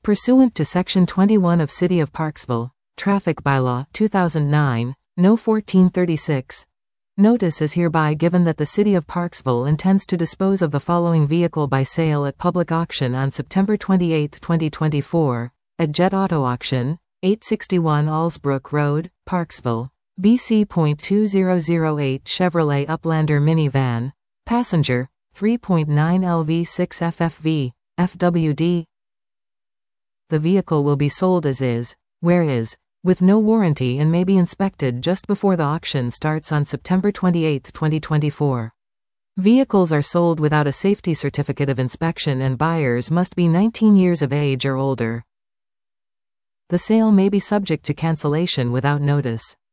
Pursuant to Section 21 of City of Parksville, Traffic Bylaw, 2009, No. 1436, notice is hereby given that the City of Parksville intends to dispose of the following vehicle by sale at public auction on September 28, 2024, at Jet Auto Auction, 861 Allsbrook Road, Parksville, BC.2008 Chevrolet Uplander Minivan, Passenger, 3.9 LV6 FFV, FWD. The vehicle will be sold as is, where is, with no warranty and may be inspected just before the auction starts on September 28, 2024. Vehicles are sold without a safety certificate of inspection and buyers must be 19 years of age or older. The sale may be subject to cancellation without notice.